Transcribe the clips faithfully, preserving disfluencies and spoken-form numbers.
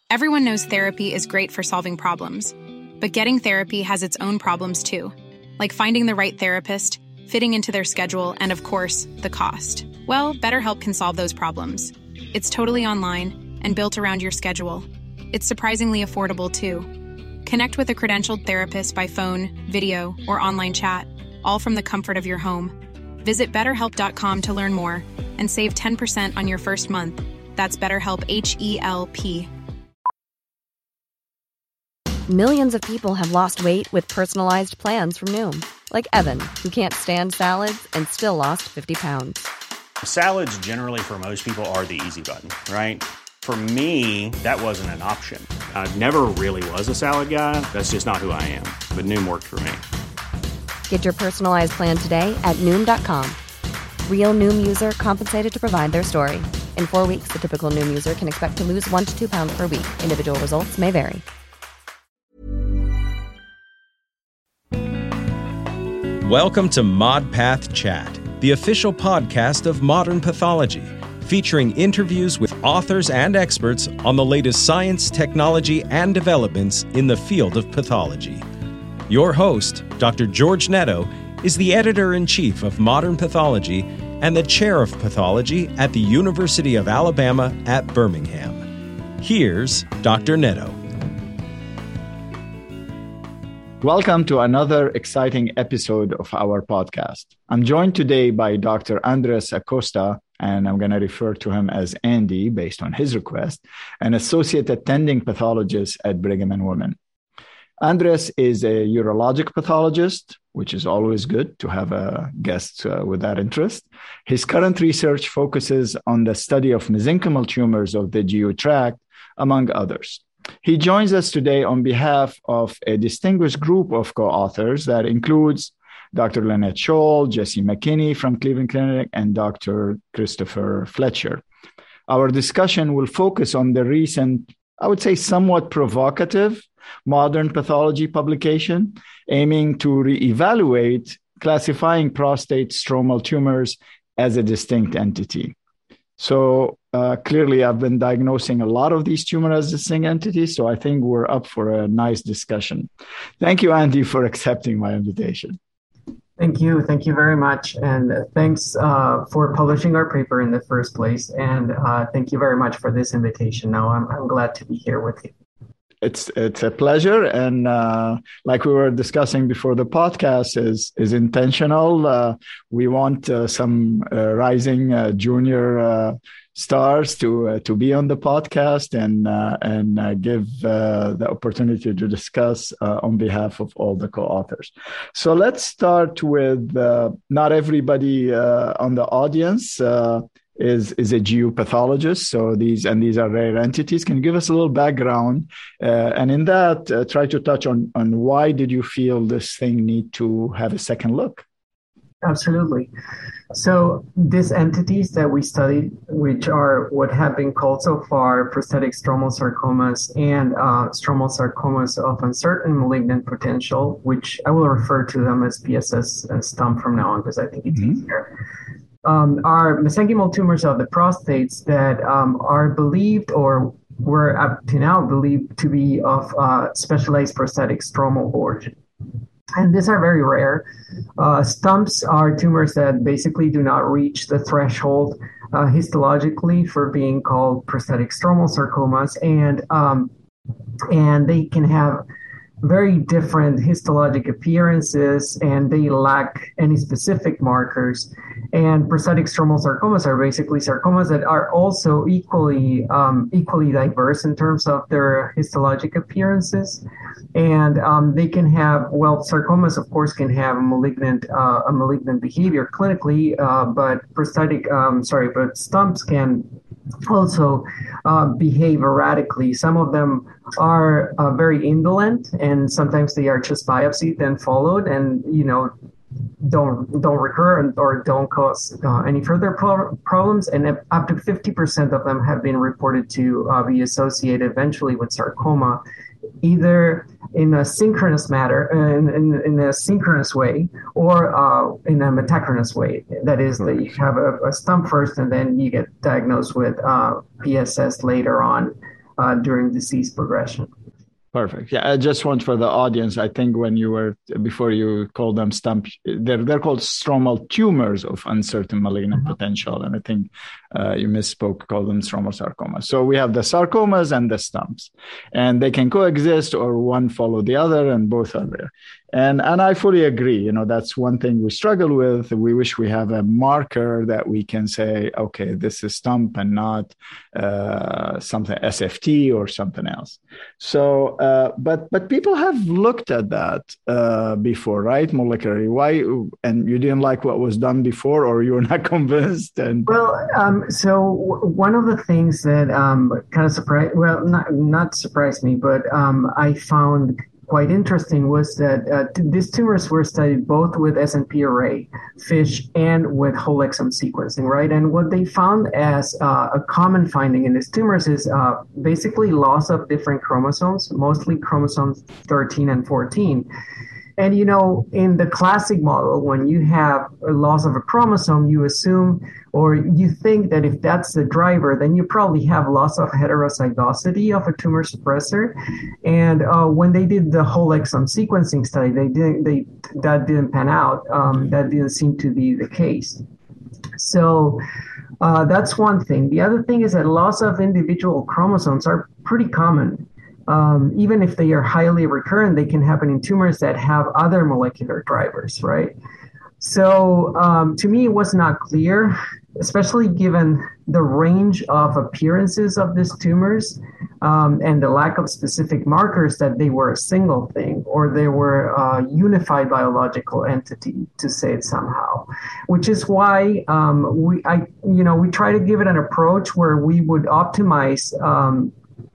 Everyone knows therapy is great for solving problems, but getting therapy has its own problems too, like finding the right therapist, fitting into their schedule, and of course, the cost. Well, BetterHelp can solve those problems. It's totally online and built around your schedule. It's surprisingly affordable too. Connect with a credentialed therapist by phone, video, or online chat, all from the comfort of your home. Visit better help dot com to learn more and save ten percent on your first month. That's BetterHelp, H E L P. Millions of people have lost weight with personalized plans from Noom. Like Evan, who can't stand salads and still lost fifty pounds. Salads generally for most people are the easy button, right? For me, that wasn't an option. I never really was a salad guy. That's just not who I am. But Noom worked for me. Get your personalized plan today at Noom dot com. Real Noom user compensated to provide their story. In four weeks, the typical Noom user can expect to lose one to two pounds per week. Individual results may vary. Welcome to ModPath Chat, the official podcast of Modern Pathology, featuring interviews with authors and experts on the latest science, technology, and developments in the field of pathology. Your host, Doctor George Netto, is the editor-in-chief of Modern Pathology and the chair of pathology at the University of Alabama at Birmingham. Here's Doctor Netto. Welcome to another exciting episode of our podcast. I'm joined today by Doctor Andres Acosta, and I'm going to refer to him as Andy based on his request, an associate attending pathologist at Brigham and Women. Andres is a urologic pathologist, which is always good to have a guest uh, with that interest. His current research focuses on the study of mesenchymal tumors of the G U tract, among others. He joins us today on behalf of a distinguished group of co-authors that includes Doctor Lynette Scholl, Jesse McKinney from Cleveland Clinic, and Doctor Christopher Fletcher. Our discussion will focus on the recent, I would say somewhat provocative, Modern Pathology publication, aiming to reevaluate classifying prostate stromal tumors as a distinct entity. So uh, clearly, I've been diagnosing a lot of these tumors as distinct entities, so I think we're up for a nice discussion. Thank you, Andy, for accepting my invitation. Thank you. Thank you very much. And thanks uh, for publishing our paper in the first place. And uh, thank you very much for this invitation. Now, I'm, I'm glad to be here with you. It's it's a pleasure, and uh, like we were discussing before the podcast, is is intentional. Uh, we want uh, some uh, rising uh, junior uh, stars to uh, to be on the podcast and uh, and uh, give uh, the opportunity to discuss uh, on behalf of all the co-authors. So let's start with uh, not everybody uh, on the audience. Uh, is is a G U pathologist, so these and these are rare entities. Can you give us a little background, uh, and in that uh, try to touch on on why did you feel this thing need to have a second look? Absolutely. So these entities that we studied, which are what have been called so far prostatic stromal sarcomas and uh, stromal sarcomas of uncertain malignant potential, which I will refer to them as P S S and STUMP from now on because I think it's mm-hmm. easier. Um, are mesenchymal tumors of the prostates that um, are believed or were up to now believed to be of uh, specialized prostatic stromal origin. And these are very rare. Uh, stumps are tumors that basically do not reach the threshold uh, histologically for being called prostatic stromal sarcomas, and um, and they can have very different histologic appearances, and they lack any specific markers. And prostatic stromal sarcomas are basically sarcomas that are also equally um, equally diverse in terms of their histologic appearances. And um, they can have, well, sarcomas, of course, can have a malignant uh, a malignant behavior clinically, uh, but prostatic, um, sorry, but stumps can also uh, behave erratically. Some of them are uh, very indolent, and sometimes they are just biopsied then followed, and you know don't don't recur or don't cause uh, any further pro- problems. And up to fifty percent of them have been reported to uh, be associated eventually with sarcoma, either in a synchronous matter, in, in, in a synchronous way, or uh, in a metachronous way. That is, that you have a, a stump first, and then you get diagnosed with uh, P S S later on. uh, during disease progression. Perfect. Yeah, I just want for the audience, I think when you were, before you called them stump, they're, they're called stromal tumors of uncertain malignant mm-hmm. potential. And I think uh, you misspoke, called them stromal sarcomas. So we have the sarcomas and the stumps, and they can coexist or one follow the other, and both are there. And and I fully agree. You know, that's one thing we struggle with. We wish we have a marker that we can say, okay, this is stump and not uh, something S F T or something else. So, uh, but but people have looked at that uh, before, right? Molecularly, why? And you didn't like what was done before, or you were not convinced? And well, um, so w- one of the things that um, kind of surprised, well, not not surprised me, but um, I found quite interesting was that uh, t- these tumors were studied both with S N P array, FISH, and with whole exome sequencing, right? And what they found as uh, a common finding in these tumors is uh, basically loss of different chromosomes, mostly chromosomes thirteen and fourteen. And, you know, in the classic model, when you have a loss of a chromosome, you assume or you think that if that's the driver, then you probably have loss of heterozygosity of a tumor suppressor. And uh, when they did the whole exome sequencing study, they didn't, they, that didn't pan out. Um, that didn't seem to be the case. So uh, that's one thing. The other thing is that loss of individual chromosomes are pretty common. Um, even if they are highly recurrent, they can happen in tumors that have other molecular drivers, right? So um, to me, it was not clear, especially given the range of appearances of these tumors um, and the lack of specific markers, that they were a single thing or they were a unified biological entity, to say it somehow. Which is why um, we, I, you know, we try to give it an approach where we would optimize. Um,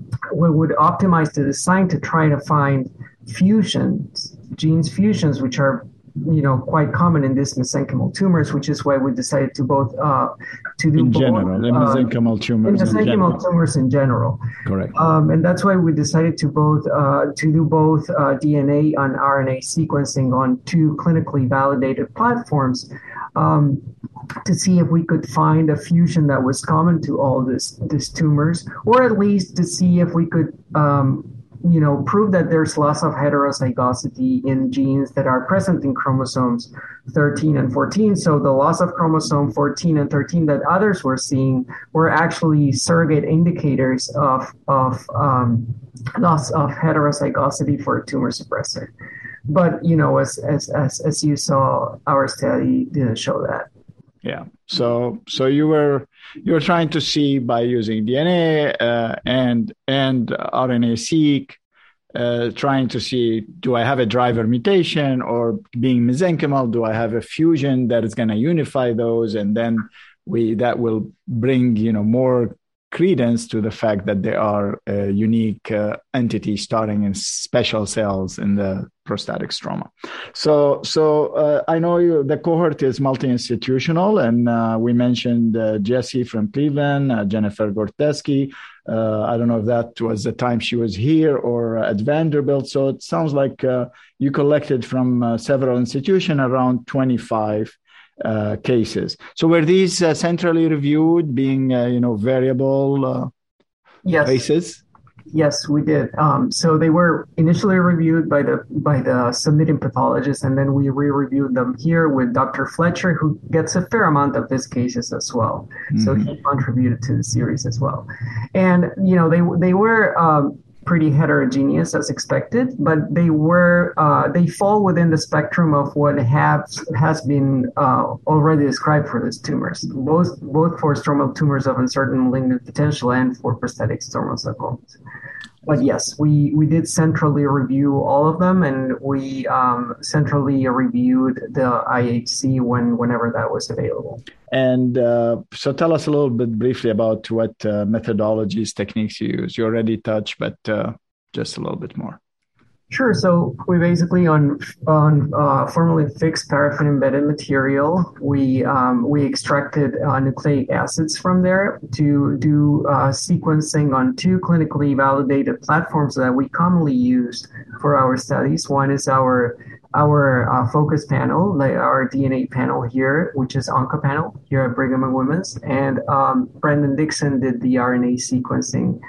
we would optimize the design to try to find fusions, genes fusions, which are, you know, quite common in these mesenchymal tumors, which is why we decided to both uh, to do in both, general, the mesenchymal tumors, in mesenchymal in tumors in general. Correct. Um, and that's why we decided to both uh, to do both uh, D N A and R N A sequencing on two clinically validated platforms. Um, to see if we could find a fusion that was common to all this, these tumors, or at least to see if we could, um, you know, prove that there's loss of heterozygosity in genes that are present in chromosomes thirteen and fourteen. So the loss of chromosome fourteen and thirteen that others were seeing were actually surrogate indicators of, of um, loss of heterozygosity for a tumor suppressor. But, you know, as, as, as, as you saw, our study didn't show that. Yeah. So so you were you were trying to see by using D N A uh, and and R N A-seq, uh, trying to see, do I have a driver mutation, or being mesenchymal, do I have a fusion that is going to unify those, and then we that will bring, you know, more credence to the fact that there are a unique uh, entity starting in special cells in the prostatic stroma. So, so uh, I know you, the cohort is multi-institutional, and uh, we mentioned uh, Jessie from Cleveland, uh, Jennifer Gorteski. Uh, I don't know if that was the time she was here or at Vanderbilt. So it sounds like uh, you collected from uh, several institutions around twenty-five Uh, cases. So were these uh, centrally reviewed, being uh, you know variable uh, yes. cases? Yes, we did. Um, so they were initially reviewed by the by the submitting pathologist, and then we re-reviewed them here with Doctor Fletcher, who gets a fair amount of these cases as well. Mm-hmm. So he contributed to the series as well. And you know they they were um, pretty heterogeneous as expected, but they were uh, they fall within the spectrum of what has has been uh, already described for these tumors, both both for stromal tumors of uncertain malignant potential and for prostatic stromal sarcomas. But yes, we, we did centrally review all of them, and we um, centrally reviewed the I H C when whenever that was available. And uh, so tell us a little bit briefly about what uh, methodologies, techniques you use. You already touched, but uh, just a little bit more. Sure. So we basically on on uh, formalin fixed paraffin embedded material, we um, we extracted uh, nucleic acids from there to do uh, sequencing on two clinically validated platforms that we commonly use for our studies. One is our our uh, focus panel, like our D N A panel here, which is OncoPanel here at Brigham and Women's, and um, Brendan Dixon did the R N A sequencing.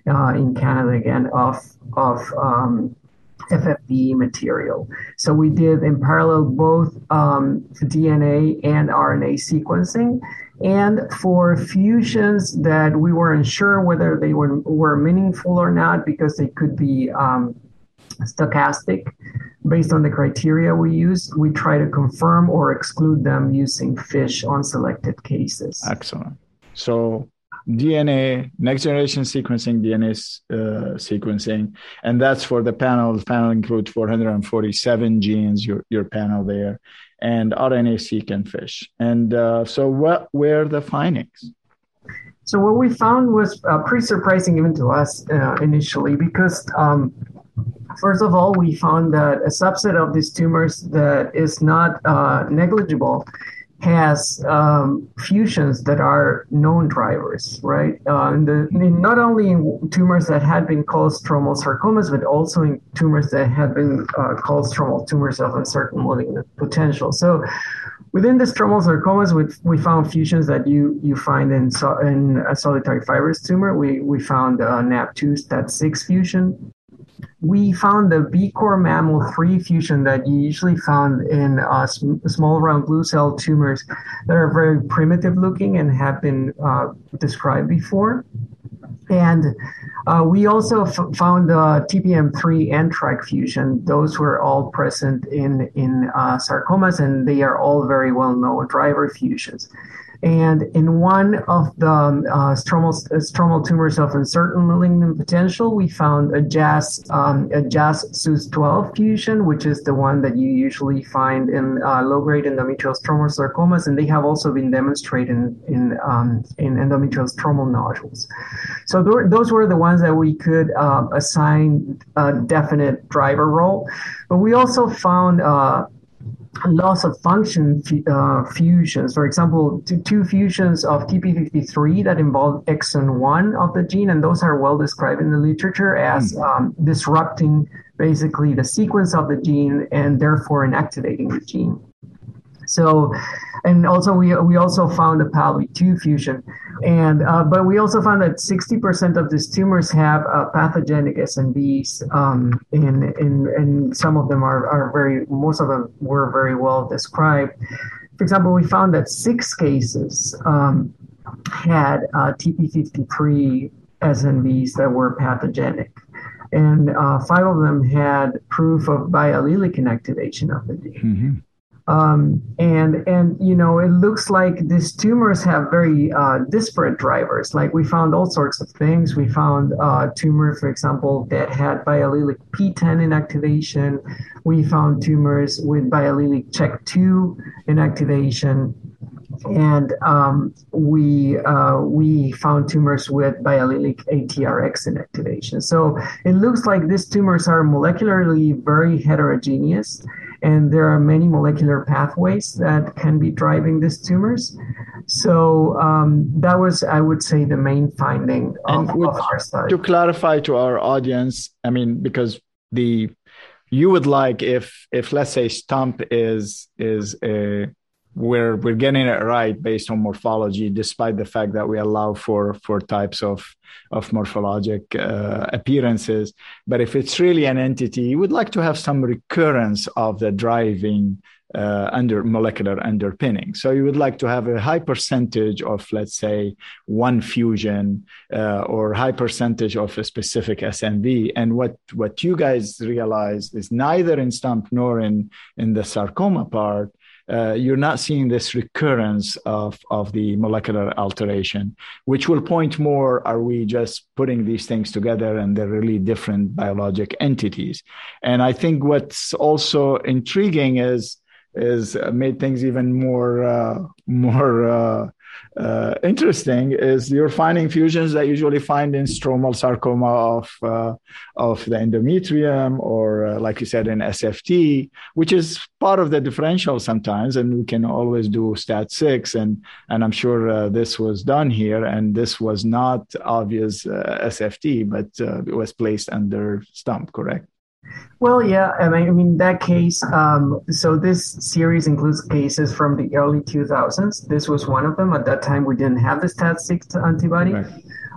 uh, in Canada again of of um, F F B material. So we did in parallel both um, D N A and R N A sequencing. And for fusions that we weren't sure whether they were, were meaningful or not because they could be um, stochastic based on the criteria we use, we try to confirm or exclude them using FISH on selected cases. Excellent. So D N A, next generation sequencing, D N A uh, sequencing, and that's for the panel. The panel includes four hundred forty-seven genes, your, your panel there, and R N A-seq and FISH. And uh, so what were the findings? So what we found was uh, pretty surprising even to us uh, initially because um, first of all, we found that a subset of these tumors that is not uh, negligible has um, fusions that are known drivers, right? Uh, in the, in not only in tumors that had been called stromal sarcomas, but also in tumors that had been uh, called stromal tumors of uncertain malignant potential. So within the stromal sarcomas, we, we found fusions that you, you find in, so, in a solitary fibrous tumor. We, we found a N A P two S T A T six fusion. We found the B core mammal three fusion that you usually found in uh, sm- small round blue cell tumors that are very primitive looking and have been uh, described before. And uh, we also f- found the T P M three and T R A C fusion. Those were all present in, in uh, sarcomas, and they are all very well-known driver fusions. And in one of the uh, stromal, stromal tumors of uncertain malignant potential, we found a J A S um, a J A S S U S twelve fusion, which is the one that you usually find in uh, low-grade endometrial stromal sarcomas, and they have also been demonstrated in in, um, in endometrial stromal nodules. So th- those were the ones that we could uh, assign a definite driver role, but we also found uh, loss of function uh, fusions. For example, two, two fusions of T P fifty-three that involve exon one of the gene, and those are well described in the literature as um, disrupting basically the sequence of the gene and therefore inactivating the gene. So, and also we we also found a P A L V two fusion, and uh, but we also found that sixty percent of these tumors have uh, pathogenic S N Vs, um, in in and some of them are are very most of them were very well described. For example, we found that six cases um, had uh, T P fifty-three S N Vs that were pathogenic, and uh, five of them had proof of biallelic inactivation of the gene. Mm-hmm. Um, and, and, you know, it looks like these tumors have very uh, disparate drivers. Like we found all sorts of things. We found uh, tumors, for example, that had biallelic P ten inactivation. We found tumors with biallelic C H E K two inactivation. And um, we uh, we found tumors with biallelic A T R X inactivation. So it looks like these tumors are molecularly very heterogeneous, and there are many molecular pathways that can be driving these tumors. So um, that was, I would say, the main finding of, would, of our study. To clarify to our audience, I mean, because the you would like if if let's say STUMP is is a We're we're getting it right based on morphology, despite the fact that we allow for for types of of morphologic uh, appearances. But if it's really an entity, you would like to have some recurrence of the driving uh, under molecular underpinning. So you would like to have a high percentage of, let's say, one fusion uh, or high percentage of a specific S N V. And what what you guys realized is neither in STUMP nor in in the sarcoma part. Uh, you're not seeing this recurrence of, of the molecular alteration, which will point more, are we just putting these things together and they're really different biologic entities? And I think what's also intriguing is, is made things even more, uh, more uh, uh, interesting is you're finding fusions that you usually find in stromal sarcoma of uh, of the endometrium, or uh, like you said, in S F T, which is part of the differential sometimes, and we can always do S T A T six, and and I'm sure uh, this was done here, and this was not obvious uh, S F T, but uh, it was placed under STUMP, correct? Well, yeah, I mean, I mean that case, um, so this series includes cases from the early two thousands. This was one of them. At that time, we didn't have the S T A T six antibody. Right.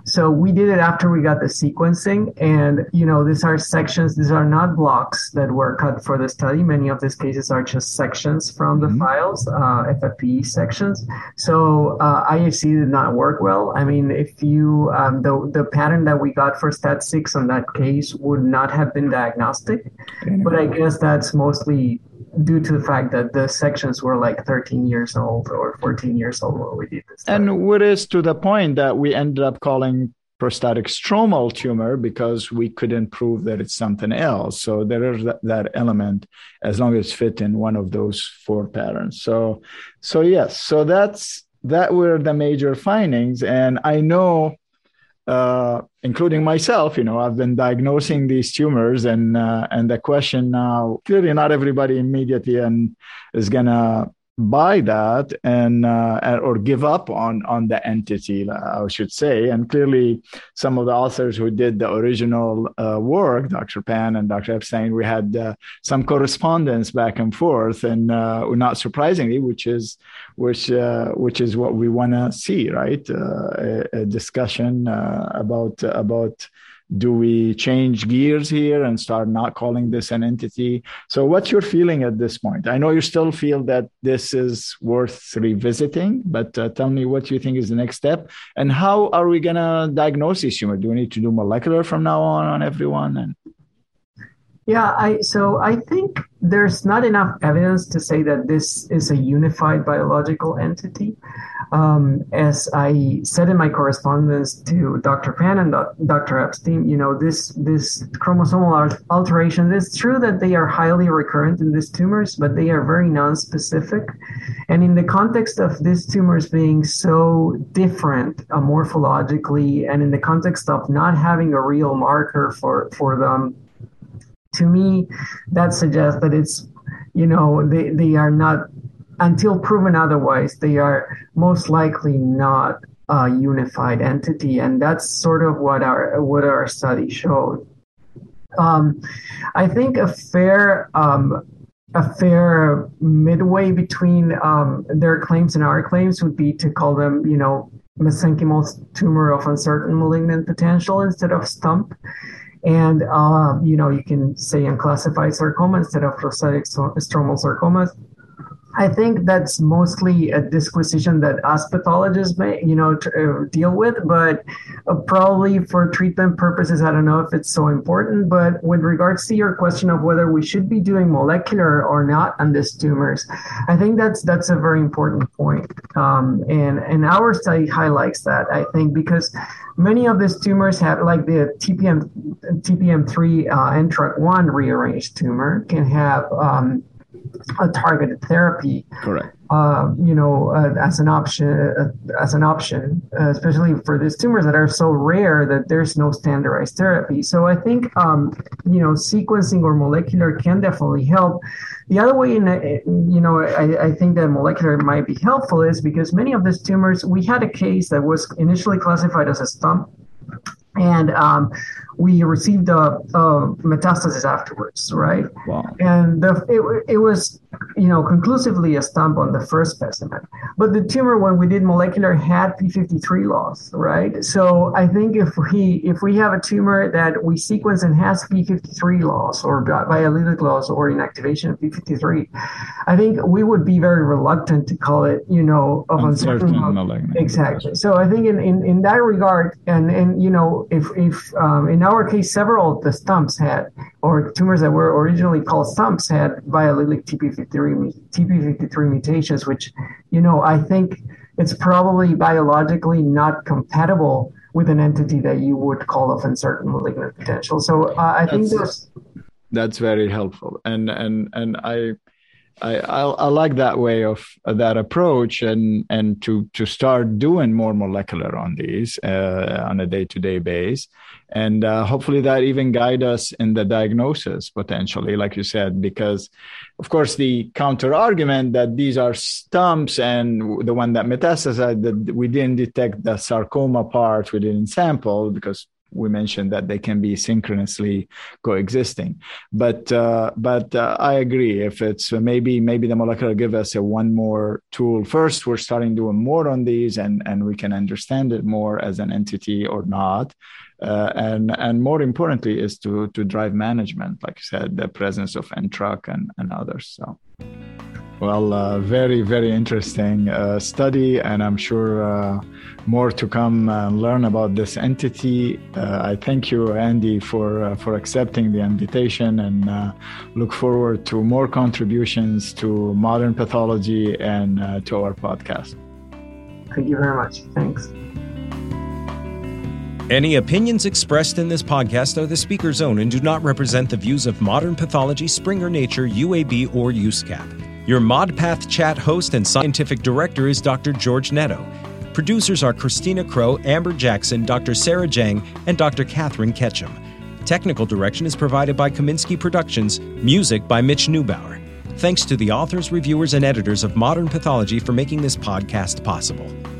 So we did it after we got the sequencing, and you know, these are sections. These are not blocks that were cut for the study. Many of these cases are just sections from the mm-hmm. files, uh, F F P E sections. So uh, I H C did not work well. I mean, if you um, the the pattern that we got for stat six on that case would not have been diagnostic, mm-hmm. but I guess that's mostly due to the fact that the sections were like thirteen years old or fourteen years old when we did this. And what is to the point that we ended up calling prostatic stromal tumor because we couldn't prove that it's something else. So there is that, that element as long as it's fit in one of those four patterns. So, so yes, so that's, that were the major findings. And I know, uh, including myself, you know, I've been diagnosing these tumors, and uh, and the question now, clearly not everybody immediately and is gonna buy that and uh, or give up on on the entity, I should say. And clearly, some of the authors who did the original uh, work, Doctor Pan and Doctor Epstein, we had uh, some correspondence back and forth, and uh, not surprisingly, which is which uh, which is what we want to see, right? Uh, a, a discussion uh, about about. Do we change gears here and start not calling this an entity? So what's your feeling at this point? I know you still feel that this is worth revisiting, but uh, tell me what you think is the next step. And how are we going to diagnose this tumor? Do we need to do molecular from now on on everyone? And Yeah, I so I think there's not enough evidence to say that this is a unified biological entity. Um, as I said in my correspondence to Doctor Pan and Doctor Epstein, you know, this this chromosomal alteration, it's true that they are highly recurrent in these tumors, but they are very non-specific. And in the context of these tumors being so different uh, morphologically, and in the context of not having a real marker for, for them, to me, that suggests that it's, you know, they, they are not, until proven otherwise, they are most likely not a unified entity. And that's sort of what our what our study showed. Um, I think a fair um, a fair midway between um, their claims and our claims would be to call them, you know, mesenchymal tumor of uncertain malignant potential instead of stump. And, uh, you know, you can say unclassified sarcoma instead of prostatic stromal sarcomas. I think that's mostly a disquisition that us pathologists may, you know, t- uh, deal with, but uh, probably for treatment purposes, I don't know if it's so important. But with regards to your question of whether we should be doing molecular or not on these tumors, I think that's that's a very important point. Um, and, and our study highlights that, I think, because many of these tumors have, like the T P M, T P M three uh, N T R K one rearranged tumor can have um, a targeted therapy. Correct. Uh, you know, uh, as an option, uh, as an option, uh, especially for these tumors that are so rare that there's no standardized therapy. So I think, um, you know, sequencing or molecular can definitely help. The other way, in, you know, I, I think that molecular might be helpful is because many of these tumors, we had a case that was initially classified as a stump, and um, we received a, a metastasis afterwards, right? Wow. And the, it, it was, you know, conclusively a stump on the first specimen. But the tumor, when we did molecular, had P fifty-three loss, right? So I think if we if we have a tumor that we sequence and has P fifty-three loss or biallelic loss or inactivation of P fifty-three, I think we would be very reluctant to call it, you know, of uncertain malignant. Exactly. So I think in, in, in that regard, and, and you know, if, if um, in our case, several of the stumps had, or tumors that were originally called stumps had biallelic T P fifty-three mutations, which, you know, I think it's probably biologically not compatible with an entity that you would call of uncertain malignant potential. So uh, I think that's, that's very helpful. And, and, and I, I, I, I like that way of uh, that approach, and, and to, to start doing more molecular on these uh, on a day-to-day base. And uh, hopefully that even guide us in the diagnosis potentially, like you said, because of course the counter argument that these are stumps and the one that metastasized, that we didn't detect the sarcoma part, we didn't sample because we mentioned that they can be synchronously coexisting. But uh, but uh, I agree. If it's uh, maybe maybe the molecular give us a one more tool. First, we're starting doing more on these, and and we can understand it more as an entity or not. Uh, and and more importantly is to to drive management, like you said, the presence of N T R U C and, and others. So. Well, uh, very, very interesting uh, study, and I'm sure uh, more to come and learn about this entity. Uh, I thank you, Andy, for uh, for accepting the invitation, and uh, look forward to more contributions to modern pathology and uh, to our podcast. Thank you very much. Thanks. Any opinions expressed in this podcast are the speaker's own and do not represent the views of Modern Pathology, Springer Nature, U A B, or U S C A P. Your ModPath Chat host and scientific director is Doctor George Netto. Producers are Christina Crow, Amber Jackson, Doctor Sarah Jang, and Doctor Catherine Ketchum. Technical direction is provided by Kaminsky Productions, music by Mitch Neubauer. Thanks to the authors, reviewers, and editors of Modern Pathology for making this podcast possible.